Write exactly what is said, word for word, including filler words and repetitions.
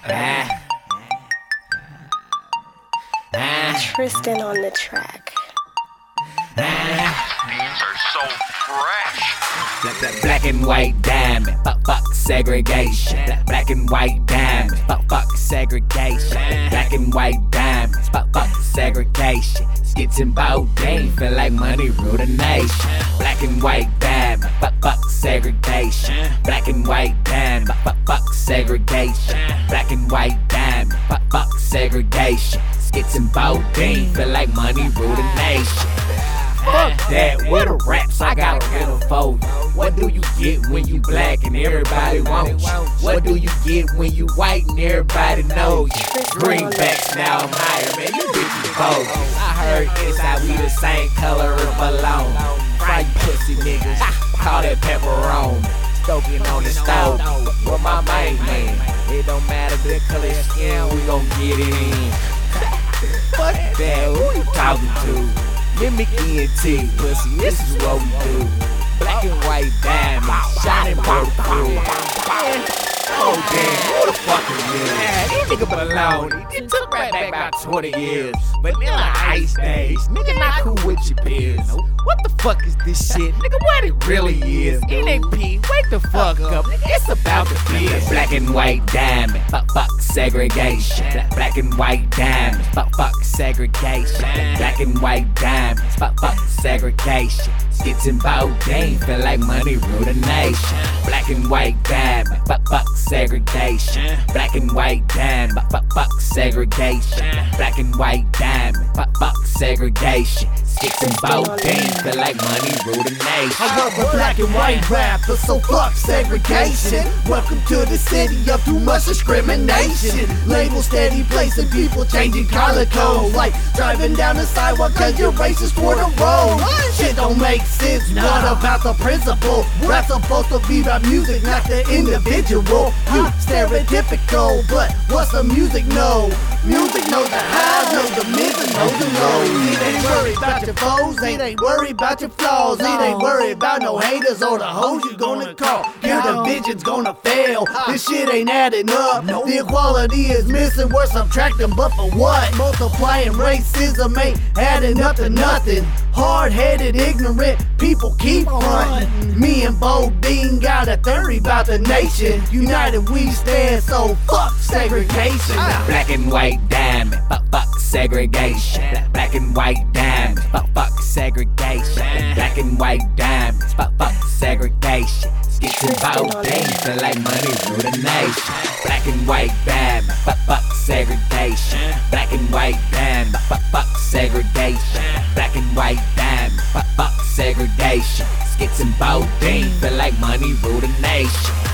Ah. Ah. Tristan on the track. Ah. Beats are so fresh. Black, black, black and white diamond, fuck, fuck segregation. Black, black and white diamonds, fuck, fuck segregation. Black and white diamonds, fuck, fuck segregation. Skits and Bodine feel like money rule the nation. Black and white diamond, fuck, fuck segregation. Black and white diamond, fuck, fuck segregation. Black and white diamond, fuck, fuck segregation. Skits and Bodine feel like money rule the nation. Fuck that, what the raps I got a riddle for you. What do you get when you black and everybody wants you? What do you get when you white and everybody knows you? Greenbacks now I'm higher, man, you bitches bogus. I heard inside we the same color as balloon. Fry you pussy niggas, call that pepperoni. Stoking on the stove, with my main man. It don't matter the color skin, we gon' get it in. Fuck that, who you talking to? Mimic E N T, pussy, this is what we do. Black and white diamonds, shining purple. Oh damn, who the fuck is this? Man, these nigga baloney. It took right back about twenty years. Vanilla Ice days, nigga not cool with your peers. What the fuck is this shit? Nigga, what it really is? N A P, wake the fuck up, nigga, it's about the biz. Black and white diamond, fuck, fuck segregation. Black and white diamonds, fuck, fuck segregation. Black and white diamonds, fuck, fuck segregation. Skits and Bodine feel like money rule the nation. Black and white diamond, fuck, fuck segregation. Black and white diamond, fuck, fuck segregation. Black and white diamond, fuck, fuck segregation. Skits and Bodine feel like money rule the nation. I work with black and white rappers, so fuck segregation. Welcome to the city of too much discrimination. Label steady placing people changing color codes, like driving down the sidewalk cause you're racist for the road. Shit don't make sense, what about the principle? Rap's supposed to be about music, not the individual. You stereotypical, but what's the music know? Music knows the highs, knows the mids, and knows the lows. It ain't worried about your foes, it ain't worried about your flaws. It ain't worried about no haters or the hoes you gonna call. Your division's gonna fail, this shit ain't adding up. The equality is missing, we're subtracting, but for what? Multiplying racism ain't adding up to nothing. Hard-headed, ignorant people keep frontin'. Me and Bodine got a theory about the nation. United we stand, so fuck segregation. Black and white diamond, fuck, fuck segregation. Black and white diamonds, fuck, fuck segregation. Black and white diamonds, fuck, fuck segregation. Skits and Bodine feel like money rule the nation. Black and white diamond, fuck, fuck segregation. Black and white diamond, fuck, fuck segregation. Black and white diamond, fuck, fuck segregation. Skits and Bodine feel like money rule the nation.